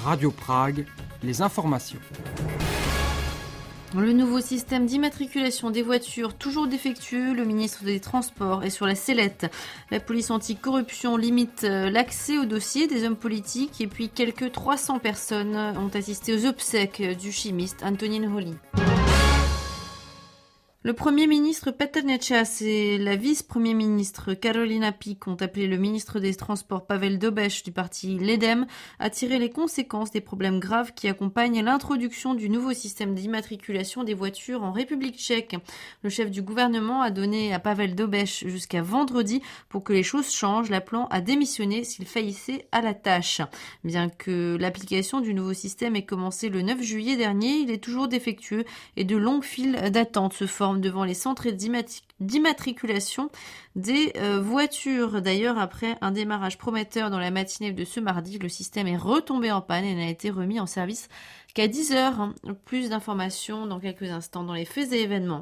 Radio Prague, les informations. Le nouveau système d'immatriculation des voitures, toujours défectueux, le ministre des Transports est sur la sellette. La police anticorruption limite l'accès au dossier des hommes politiques et puis quelques 300 personnes ont assisté aux obsèques du chimiste Antonín Holý. Le Premier ministre Petr Nečas et la vice-premier ministre Karolina Pík ont appelé le ministre des Transports Pavel Dobeš du parti LEDEM à tirer les conséquences des problèmes graves qui accompagnent l'introduction du nouveau système d'immatriculation des voitures en République tchèque. Le chef du gouvernement a donné à Pavel Dobeš jusqu'à vendredi pour que les choses changent, l'appelant à démissionner s'il faillissait à la tâche. Bien que l'application du nouveau système ait commencé le 9 juillet dernier, il est toujours défectueux et de longues files d'attente se forment devant les centres d'immatriculation des voitures. D'ailleurs, après un démarrage prometteur dans la matinée de ce mardi, le système est retombé en panne et n'a été remis en service qu'à 10h. Plus d'informations dans quelques instants dans les faits et événements.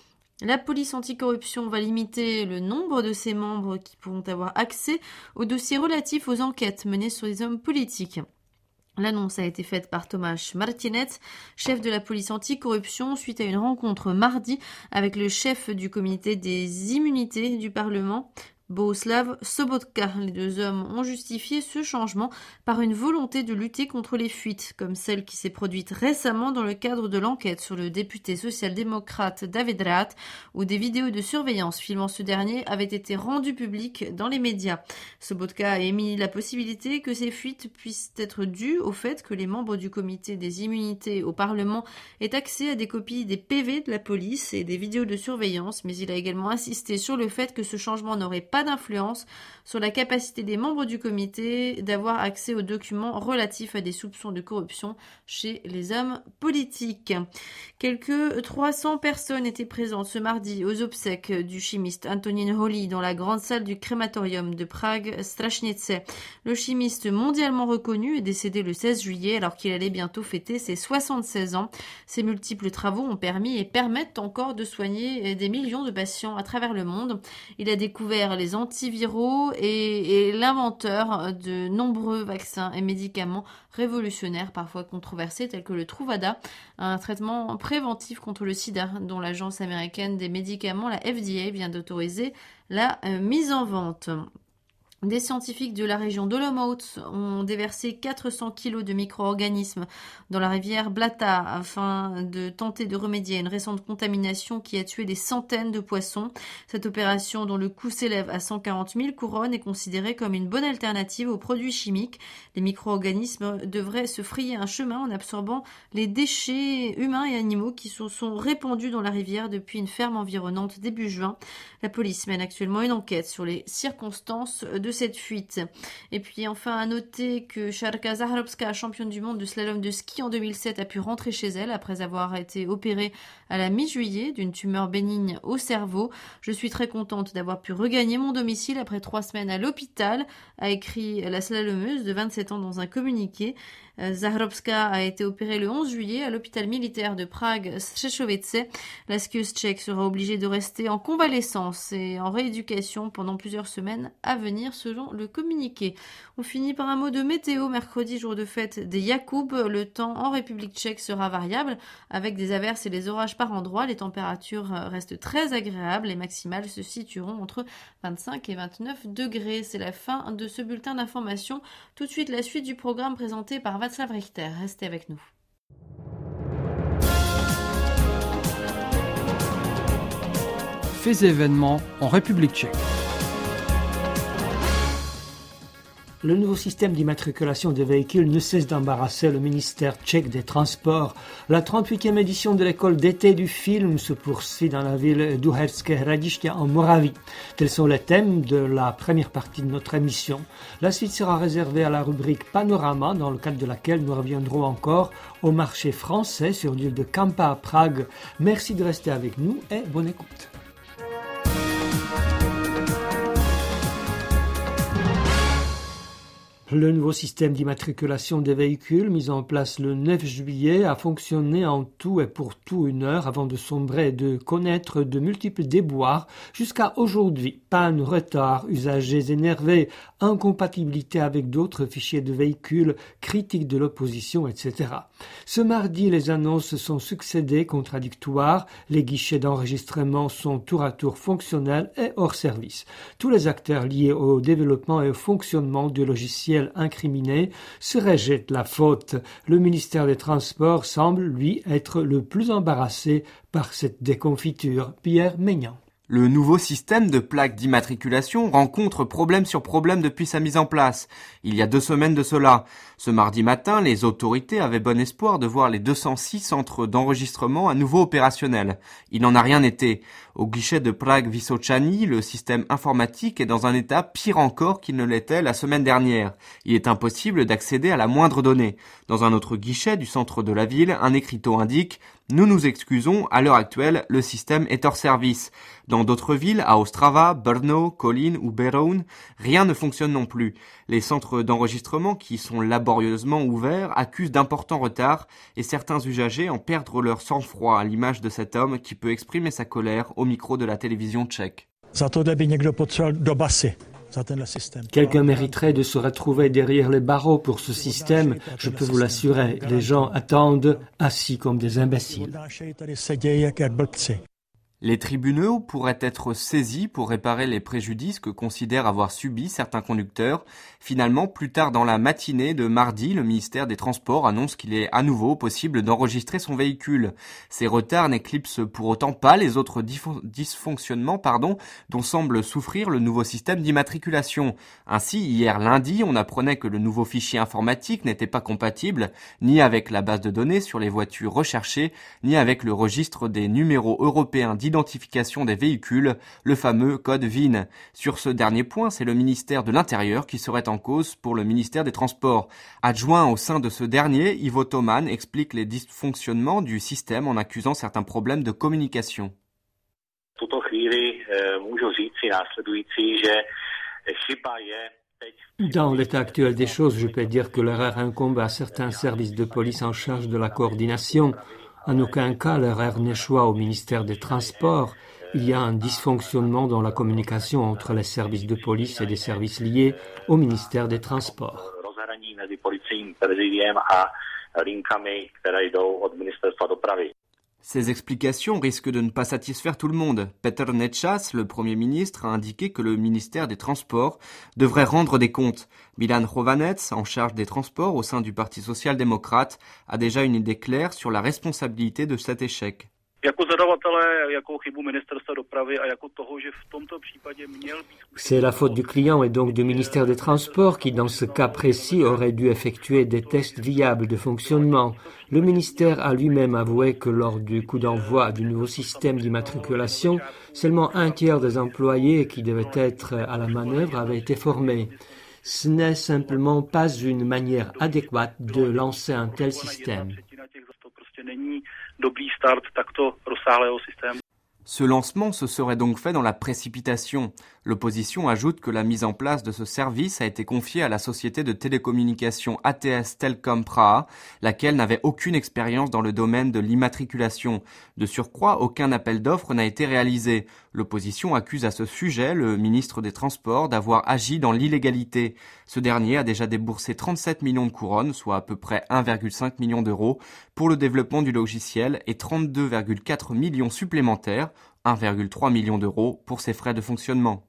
La police anticorruption va limiter le nombre de ses membres qui pourront avoir accès aux dossiers relatifs aux enquêtes menées sur les hommes politiques. L'annonce a été faite par Tomáš Martinec, chef de la police anticorruption, suite à une rencontre mardi avec le chef du comité des immunités du Parlement, Bohuslav Sobotka. Les deux hommes ont justifié ce changement par une volonté de lutter contre les fuites, comme celle qui s'est produite récemment dans le cadre de l'enquête sur le député social-démocrate David Rath, où des vidéos de surveillance filmant ce dernier avaient été rendues publiques dans les médias. Sobotka a émis la possibilité que ces fuites puissent être dues au fait que les membres du comité des immunités au Parlement aient accès à des copies des PV de la police et des vidéos de surveillance, mais il a également insisté sur le fait que ce changement n'aurait pas d'influence sur la capacité des membres du comité d'avoir accès aux documents relatifs à des soupçons de corruption chez les hommes politiques. Quelques 300 personnes étaient présentes ce mardi aux obsèques du chimiste Antonín Holý dans la grande salle du crématorium de Prague Strašnice. Le chimiste mondialement reconnu est décédé le 16 juillet alors qu'il allait bientôt fêter ses 76 ans. Ses multiples travaux ont permis et permettent encore de soigner des millions de patients à travers le monde. Il a découvert les antiviraux et l'inventeur de nombreux vaccins et médicaments révolutionnaires, parfois controversés, tels que le Truvada, un traitement préventif contre le sida dont l'agence américaine des médicaments, la FDA, vient d'autoriser la mise en vente. Des scientifiques de la région d'Olomouc ont déversé 400 kg de micro-organismes dans la rivière Blata afin de tenter de remédier à une récente contamination qui a tué des centaines de poissons. Cette opération, dont le coût s'élève à 140 000 couronnes, est considérée comme une bonne alternative aux produits chimiques. Les micro-organismes devraient se frayer un chemin en absorbant les déchets humains et animaux qui se sont répandus dans la rivière depuis une ferme environnante début juin. La police mène actuellement une enquête sur les circonstances de cette fuite. Et puis enfin à noter que Šárka Záhřebská, championne du monde de slalom de ski en 2007, a pu rentrer chez elle après avoir été opérée à la mi-juillet d'une tumeur bénigne au cerveau. Je suis très contente d'avoir pu regagner mon domicile après 3 semaines à l'hôpital, a écrit la slalomeuse de 27 ans dans un communiqué. Záhřebská a été opérée le 11 juillet à l'hôpital militaire de Prague Střešovice. La skieuse tchèque sera obligée de rester en convalescence et en rééducation pendant plusieurs semaines à venir, selon le communiqué. On finit par un mot de météo. Mercredi, jour de fête des Yakoub, le temps en République tchèque sera variable avec des averses et des orages par endroits. Les températures restent très agréables. Les maximales se situeront entre 25 et 29 degrés. C'est la fin de ce bulletin d'information. Tout de suite, la suite du programme présenté par Václav Richter. Restez avec nous. Faits et événements en République tchèque. Le nouveau système d'immatriculation des véhicules ne cesse d'embarrasser le ministère tchèque des Transports. La 38e édition de l'école d'été du film se poursuit dans la ville d'Uherské Hradiště en Moravie. Tels sont les thèmes de la première partie de notre émission. La suite sera réservée à la rubrique Panorama, dans le cadre de laquelle nous reviendrons encore au marché français sur l'île de Kampa à Prague. Merci de rester avec nous et bonne écoute. Le nouveau système d'immatriculation des véhicules, mis en place le 9 juillet, a fonctionné en tout et pour tout 1 heure avant de sombrer et de connaître de multiples déboires jusqu'à aujourd'hui. Panne, retard, usagers énervés, incompatibilité avec d'autres fichiers de véhicules, critiques de l'opposition, etc. Ce mardi, les annonces se sont succédées, contradictoires. Les guichets d'enregistrement sont tour à tour fonctionnels et hors service. Tous les acteurs liés au développement et au fonctionnement du logiciel incriminé se rejettent la faute. Le ministère des Transports semble, lui, être le plus embarrassé par cette déconfiture. Pierre Maignan. Le nouveau système de plaques d'immatriculation rencontre problème sur problème depuis sa mise en place. Il y a 2 semaines de cela. Ce mardi matin, les autorités avaient bon espoir de voir les 206 centres d'enregistrement à nouveau opérationnels. Il n'en a rien été. Au guichet de Prague-Vysočany, le système informatique est dans un état pire encore qu'il ne l'était la semaine dernière. Il est impossible d'accéder à la moindre donnée. Dans un autre guichet du centre de la ville, un écriteau indique « Nous nous excusons, à l'heure actuelle, le système est hors service ». Dans d'autres villes, à Ostrava, Brno, Kolín ou Beroun, rien ne fonctionne non plus. Les centres d'enregistrement qui sont laborieusement ouverts accusent d'importants retards et certains usagers en perdent leur sang-froid à l'image de cet homme qui peut exprimer sa colère au micro de la télévision tchèque. Quelqu'un mériterait de se retrouver derrière les barreaux pour ce système, je peux vous l'assurer. Les gens attendent assis comme des imbéciles. Les tribunaux pourraient être saisis pour réparer les préjudices que considèrent avoir subis certains conducteurs. Finalement, plus tard dans la matinée de mardi, le ministère des Transports annonce qu'il est à nouveau possible d'enregistrer son véhicule. Ces retards n'éclipsent pour autant pas les autres dysfonctionnements dont semble souffrir le nouveau système d'immatriculation. Ainsi, hier lundi, on apprenait que le nouveau fichier informatique n'était pas compatible ni avec la base de données sur les voitures recherchées, ni avec le registre des numéros européens d'identification des véhicules, le fameux code VIN. Sur ce dernier point, c'est le ministère de l'Intérieur qui serait en cause pour le ministère des Transports. Adjoint au sein de ce dernier, Ivo Toman explique les dysfonctionnements du système en accusant certains problèmes de communication. Dans l'état actuel des choses, je peux dire que l'erreur incombe à certains services de police en charge de la coordination. En aucun cas, l'erreur n'échoit au ministère des Transports. Il y a un dysfonctionnement dans la communication entre les services de police et des services liés au ministère des Transports. Ces explications risquent de ne pas satisfaire tout le monde. Petr Nečas, le Premier ministre, a indiqué que le ministère des Transports devrait rendre des comptes. Milan Chovanec, en charge des transports au sein du Parti social-démocrate, a déjà une idée claire sur la responsabilité de cet échec. C'est la faute du client et donc du ministère des Transports qui, dans ce cas précis, aurait dû effectuer des tests viables de fonctionnement. Le ministère a lui-même avoué que lors du coup d'envoi du nouveau système d'immatriculation, seulement 1 tiers des employés qui devaient être à la manœuvre avaient été formés. Ce n'est simplement pas une manière adéquate de lancer un tel système. Ce lancement se serait donc fait dans la précipitation. L'opposition ajoute que la mise en place de ce service a été confiée à la société de télécommunications ATS Telkom Praha, laquelle n'avait aucune expérience dans le domaine de l'immatriculation. De surcroît, aucun appel d'offres n'a été réalisé. L'opposition accuse à ce sujet le ministre des Transports d'avoir agi dans l'illégalité. Ce dernier a déjà déboursé 37 millions de couronnes, soit à peu près 1,5 million d'euros, pour le développement du logiciel et 32,4 millions supplémentaires, 1,3 million d'euros, pour ses frais de fonctionnement.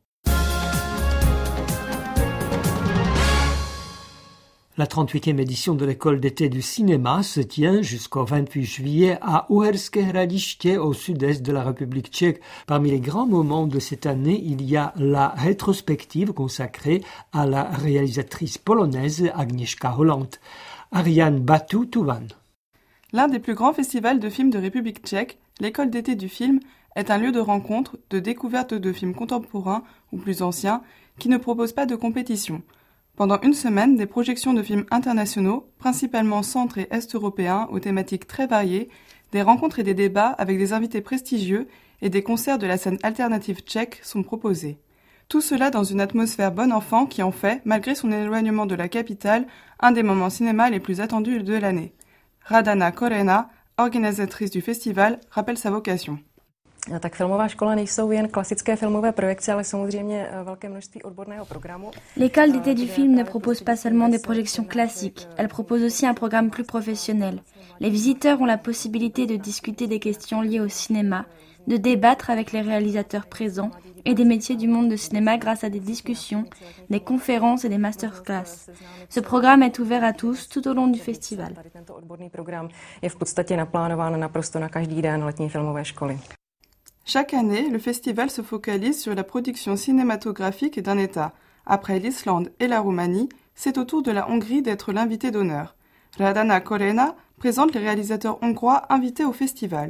La 38e édition de l'école d'été du cinéma se tient jusqu'au 28 juillet à Uherské Hradiště au sud-est de la République tchèque. Parmi les grands moments de cette année, il y a la rétrospective consacrée à la réalisatrice polonaise Agnieszka Holland. Ariane Batu-Touvan. L'un des plus grands festivals de films de République tchèque, l'école d'été du film, est un lieu de rencontre, de découverte de films contemporains ou plus anciens qui ne proposent pas de compétition. Pendant une semaine, des projections de films internationaux, principalement centre et est européens, aux thématiques très variées, des rencontres et des débats avec des invités prestigieux et des concerts de la scène alternative tchèque sont proposés. Tout cela dans une atmosphère bon enfant qui en fait, malgré son éloignement de la capitale, un des moments cinéma les plus attendus de l'année. Radana Korena, organisatrice du festival, rappelle sa vocation. Tak filmová škola nejsou jen klasické filmové projekce, ale samozřejmě velké množství odborného programu. L'école d'été du film ne propose pas seulement des projections classiques, elle propose aussi un programme plus professionnel. Les visiteurs ont la possibilité de discuter des questions liées au cinéma, de débattre avec les réalisateurs présents et des métiers du monde de cinéma grâce à des discussions, des conférences et des masterclass. Ce programme est ouvert à tous tout au long du festival. Tento odborný program je v podstatě naplánován naprosto na každý den letní filmové školy. Chaque année, le festival se focalise sur la production cinématographique d'un État. Après l'Islande et la Roumanie, c'est au tour de la Hongrie d'être l'invité d'honneur. Radana Korena présente les réalisateurs hongrois invités au festival.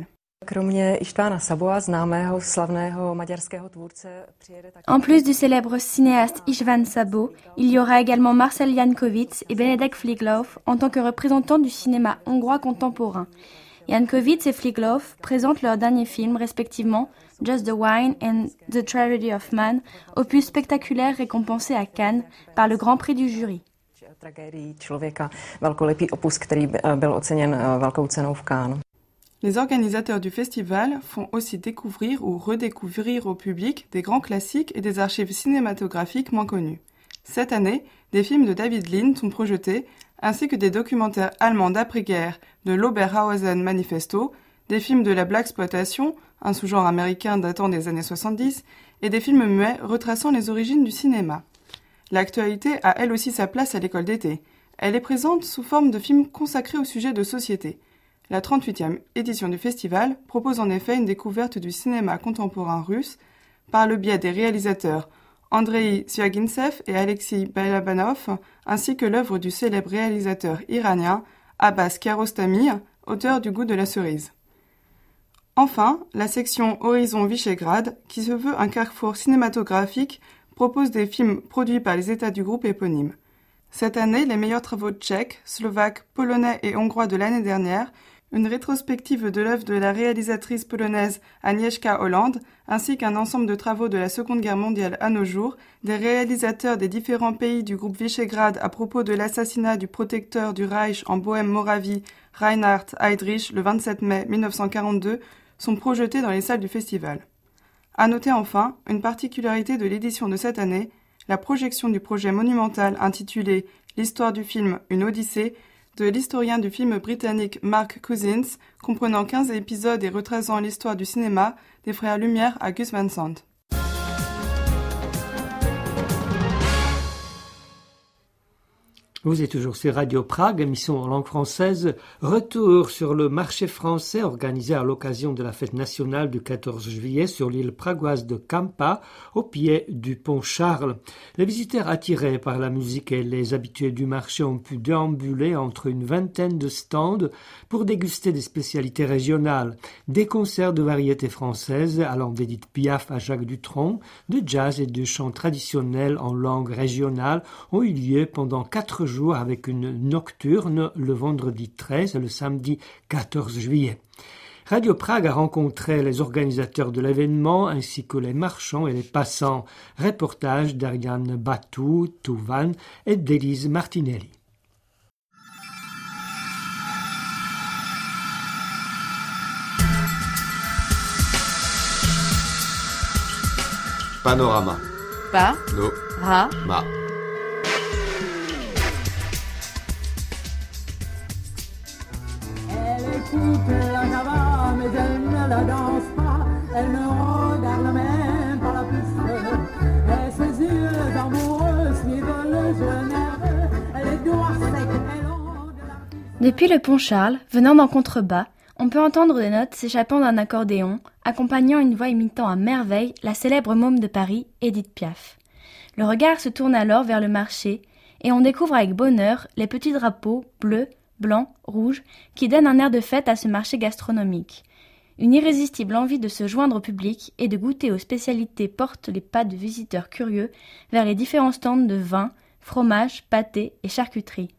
En plus du célèbre cinéaste István Szabó, il y aura également Marcel Jankovics et Benedek Fligloff en tant que représentants du cinéma hongrois contemporain. Jankovics et Fligloff présentent leurs derniers films respectivement Just the Wine and The Tragedy of Man, opus spectaculaire récompensé à Cannes par le Grand Prix du jury. Les organisateurs du festival font aussi découvrir ou redécouvrir au public des grands classiques et des archives cinématographiques moins connues. Cette année, des films de David Lean sont projetés, ainsi que des documentaires allemands d'après-guerre de l'Oberhausen Manifesto, des films de la blaxploitation, un sous-genre américain datant des années 70, et des films muets retraçant les origines du cinéma. L'actualité a elle aussi sa place à l'école d'été. Elle est présente sous forme de films consacrés au sujet de société. La 38e édition du festival propose en effet une découverte du cinéma contemporain russe par le biais des réalisateurs Andrei Zvyagintsev et Alexei Balabanov, ainsi que l'œuvre du célèbre réalisateur iranien Abbas Kiarostami, auteur du Goût de la cerise. Enfin, la section Horizon Visegrad, qui se veut un carrefour cinématographique, propose des films produits par les États du groupe éponyme. Cette année, les meilleurs travaux tchèques, slovaques, polonais et hongrois de l'année dernière, une rétrospective de l'œuvre de la réalisatrice polonaise Agnieszka Holland, ainsi qu'un ensemble de travaux de la Seconde Guerre mondiale à nos jours, des réalisateurs des différents pays du groupe Visegrad à propos de l'assassinat du protecteur du Reich en Bohême-Moravie, Reinhard Heydrich, le 27 mai 1942, sont projetés dans les salles du festival. À noter enfin une particularité de l'édition de cette année, la projection du projet monumental intitulé « L'histoire du film, une odyssée » de l'historien du film britannique Mark Cousins, comprenant 15 épisodes et retraçant l'histoire du cinéma des frères Lumière à Gus Van Sant. Vous êtes toujours sur Radio Prague, émission en langue française. Retour sur le marché français organisé à l'occasion de la fête nationale du 14 juillet sur l'île pragoise de Kampa, au pied du pont Charles. Les visiteurs attirés par la musique et les habitués du marché ont pu déambuler entre une vingtaine de stands pour déguster des spécialités régionales, des concerts de variétés françaises allant d'Edith Piaf à Jacques Dutronc, de jazz et de chants traditionnels en langue régionale ont eu lieu pendant 4 jours avec une nocturne le vendredi 13 et le samedi 14 juillet. Radio Prague a rencontré les organisateurs de l'événement ainsi que les marchands et les passants. Reportage d'Ariane Batou-Touvan et d'Élise Martinelli. Panorama. Pa. No. Ra. Ma. Écoute la java, mais elle ne la danse pas. Elle ne regarde même pas la piste. Et ses yeux amoureux suivent le jeu nerveux. Elle est douce, elle onde la... Depuis le pont Charles, venant d'en contrebas, on peut entendre des notes s'échappant d'un accordéon, accompagnant une voix imitant à merveille la célèbre môme de Paris, Edith Piaf. Le regard se tourne alors vers le marché, et on découvre avec bonheur les petits drapeaux bleus, blanc, rouge, qui donne un air de fête à ce marché gastronomique. Une irrésistible envie de se joindre au public et de goûter aux spécialités porte les pas de visiteurs curieux vers les différents stands de vin, fromage, pâté et charcuterie.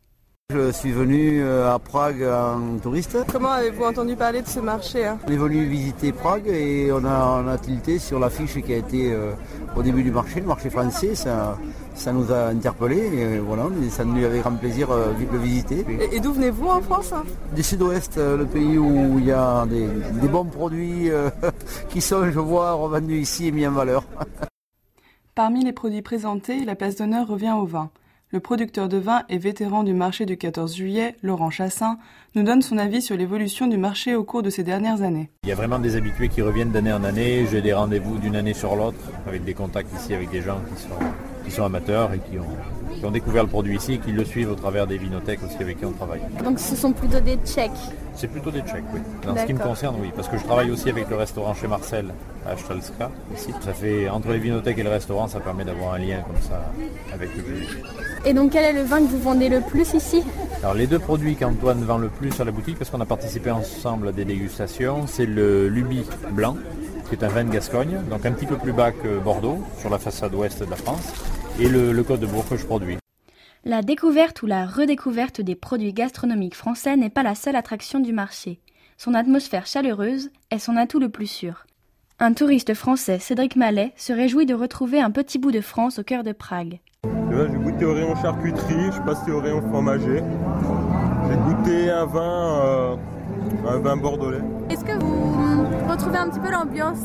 Je suis venu à Prague en touriste. Comment avez-vous entendu parler de ce marché On est venu visiter Prague et on a tilté sur l'affiche qui a été au début du marché, le marché français. Ça nous a interpellés et voilà, ça nous avait grand plaisir de le visiter. Et d'où venez-vous en France Du sud-ouest, le pays où il y a des bons produits qui sont, je vois, revendus ici et mis en valeur. Parmi les produits présentés, la place d'honneur revient au vin. Le producteur de vin et vétéran du marché du 14 juillet, Laurent Chassin, nous donne son avis sur l'évolution du marché au cours de ces dernières années. Il y a vraiment des habitués qui reviennent d'année en année. J'ai des rendez-vous d'une année sur l'autre avec des contacts ici avec des gens qui sont amateurs et qui ont découvert le produit ici et qui le suivent au travers des vinothèques aussi avec qui on travaille. Donc ce sont plutôt des Tchèques? C'est plutôt des Tchèques, oui. Dans ce qui me concerne, oui. Parce que je travaille aussi avec le restaurant chez Marcel à Stalska, ici. Ça fait, entre les vinothèques et le restaurant, ça permet d'avoir un lien comme ça avec le public. Et donc quel est le vin que vous vendez le plus ici? Alors les deux produits qu'Antoine vend le plus à la boutique, parce qu'on a participé ensemble à des dégustations, c'est le Luby blanc, qui est un vin de Gascogne, donc un petit peu plus bas que Bordeaux, sur la façade ouest de la France, et le Côte de Bourg que je produis. La découverte ou la redécouverte des produits gastronomiques français n'est pas la seule attraction du marché. Son atmosphère chaleureuse est son atout le plus sûr. Un touriste français, Cédric Mallet, se réjouit de retrouver un petit bout de France au cœur de Prague. J'ai goûté au rayon charcuterie, je suis passé au rayon fromager. J'ai goûté un vin bordelais. Est-ce que vous retrouvez un petit peu l'ambiance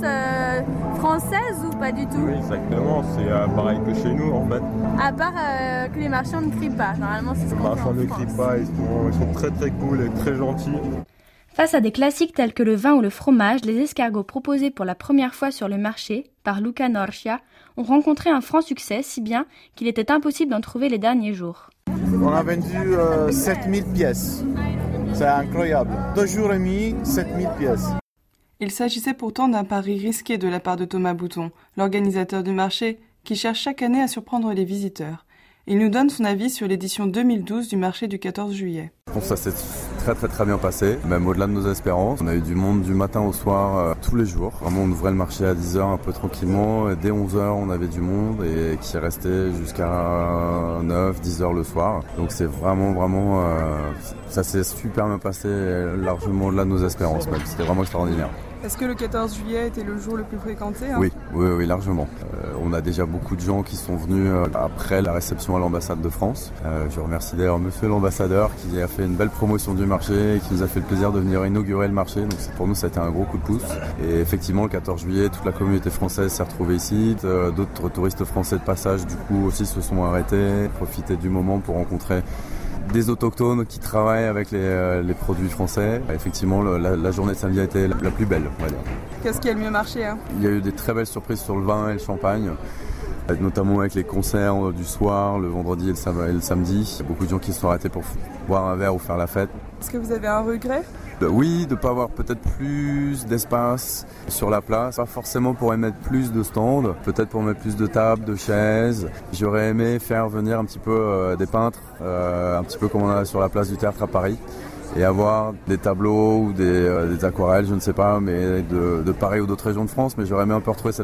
française ou pas du tout? Oui, exactement, c'est pareil que chez nous en fait. À part que les marchands ne crient pas, normalement c'est ce qu'on fait en France. Les marchands ne crient pas, ils sont très très cool et très gentils. Face à des classiques tels que le vin ou le fromage, les escargots proposés pour la première fois sur le marché par Luca Norcia ont rencontré un franc succès, si bien qu'il était impossible d'en trouver les derniers jours. On a vendu 7000 pièces. C'est incroyable. 2 jours et demi, 7000 pièces. Il s'agissait pourtant d'un pari risqué de la part de Thomas Bouton, l'organisateur du marché, qui cherche chaque année à surprendre les visiteurs. Il nous donne son avis sur l'édition 2012 du marché du 14 juillet. Je pense que ça s'est très bien passé, même au-delà de nos espérances. On a eu du monde du matin au soir, tous les jours. Vraiment, on ouvrait le marché à 10h un peu tranquillement. Et dès 11h, on avait du monde et qui restait jusqu'à 9-10h le soir. Donc c'est vraiment, ça s'est super bien passé, largement au-delà de nos espérances même. C'était vraiment extraordinaire. Est-ce que le 14 juillet était le jour le plus fréquenté Oui, largement. On a déjà beaucoup de gens qui sont venus après la réception à l'ambassade de France. Je remercie d'ailleurs monsieur l'ambassadeur qui a fait une belle promotion du marché et qui nous a fait le plaisir de venir inaugurer le marché. Donc pour nous, ça a été un gros coup de pouce. Et effectivement, le 14 juillet, toute la communauté française s'est retrouvée ici. D'autres touristes français de passage, du coup, aussi se sont arrêtés, profitaient du moment pour rencontrer des autochtones qui travaillent avec les produits français. Effectivement, la journée de samedi a été la plus belle, on va dire. Qu'est-ce qui a le mieux marché Il y a eu des très belles surprises sur le vin et le champagne, notamment avec les concerts du soir, le vendredi et le samedi. Il y a beaucoup de gens qui se sont arrêtés pour boire un verre ou faire la fête. Est-ce que vous avez un regret ? Oui, de ne pas avoir peut-être plus d'espace sur la place. Pas forcément pour y mettre plus de stands, peut-être pour mettre plus de tables, de chaises. J'aurais aimé faire venir un petit peu des peintres, un petit peu comme on a sur la place du Théâtre à Paris, et avoir des tableaux ou des aquarelles, je ne sais pas, mais de Paris ou d'autres régions de France. Mais j'aurais aimé un peu retrouver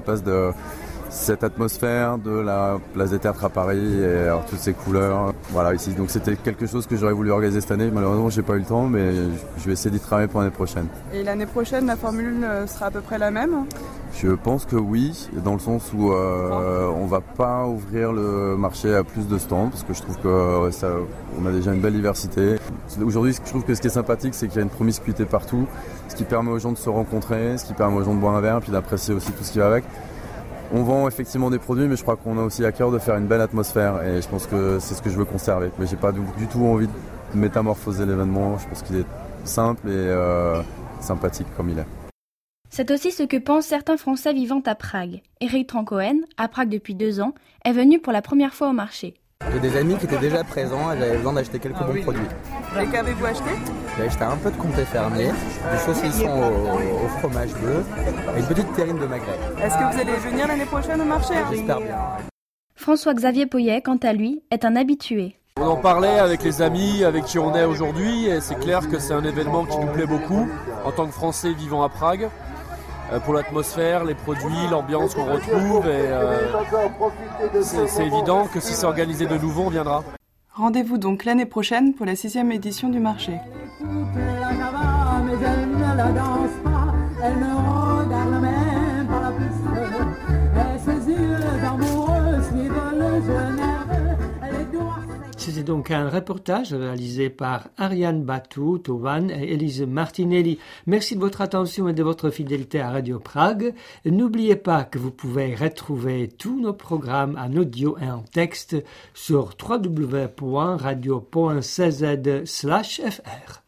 cette atmosphère de la place des Théâtres à Paris et alors toutes ces couleurs, voilà ici. Donc c'était quelque chose que j'aurais voulu organiser cette année. Malheureusement, j'ai pas eu le temps, mais je vais essayer d'y travailler pour l'année prochaine. Et l'année prochaine, la formule sera à peu près la même ? Je pense que oui, dans le sens où on va pas ouvrir le marché à plus de stands parce que je trouve que on a déjà une belle diversité. Aujourd'hui, je trouve que ce qui est sympathique, c'est qu'il y a une promiscuité partout, ce qui permet aux gens de se rencontrer, ce qui permet aux gens de boire un verre, puis d'apprécier aussi tout ce qui va avec. On vend effectivement des produits, mais je crois qu'on a aussi à cœur de faire une belle atmosphère et je pense que c'est ce que je veux conserver. Mais j'ai pas du tout envie de métamorphoser l'événement. Je pense qu'il est simple et sympathique comme il est. C'est aussi ce que pensent certains Français vivant à Prague. Eric Trancohen, à Prague depuis 2 ans, est venu pour la première fois au marché. J'ai des amis qui étaient déjà présents et j'avais besoin d'acheter quelques bons produits. Et qu'avez-vous acheté ? J'ai acheté un peu de comté fermier, du saucisson au fromage bleu et une petite terrine de magret. Est-ce que vous allez venir l'année prochaine au marché ? J'espère bien. François-Xavier Poyet, quant à lui, est un habitué. On en parlait avec les amis avec qui on est aujourd'hui et c'est clair que c'est un événement qui nous plaît beaucoup en tant que Français vivant à Prague. Pour l'atmosphère, les produits, l'ambiance qu'on retrouve et c'est évident que si c'est organisé de nouveau, on viendra. Rendez-vous donc l'année prochaine pour la 6e édition du marché. La cava, mais elle ne la danse pas, elle ne regarde même pas la piste. Et ses yeux amoureux suivent le jeu nerveux, les doigts. C'était donc un reportage réalisé par Ariane Batou, Tovan et Elise Martinelli. Merci de votre attention et de votre fidélité à Radio Prague. N'oubliez pas que vous pouvez retrouver tous nos programmes en audio et en texte sur www.radio.cz/fr.